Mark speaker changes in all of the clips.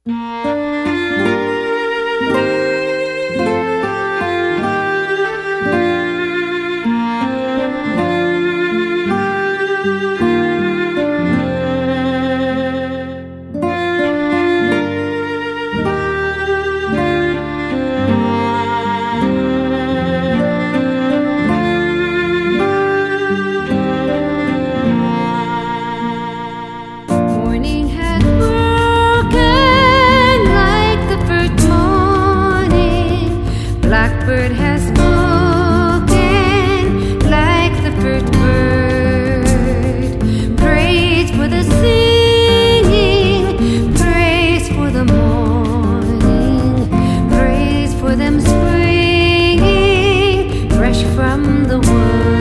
Speaker 1: Morning had broken like the first morning. Blackbird has spoken like the first bird. Praise for the singing, praise for the morning, praise for them springing fresh from the word.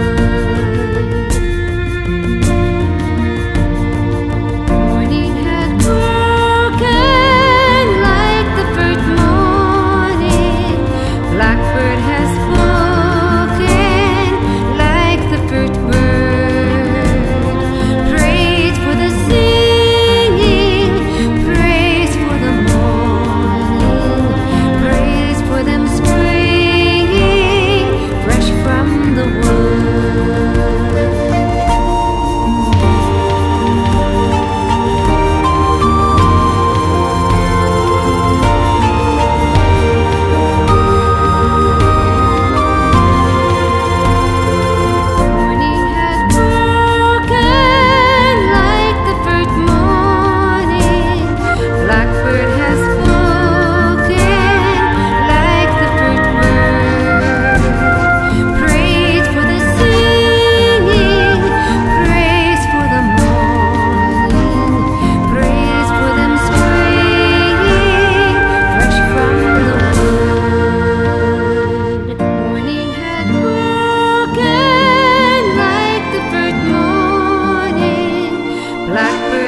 Speaker 1: Blackbird has spoken like the first bird. Praise for the singing, praise for the morning, praise for them springing fresh from the word. Blackbird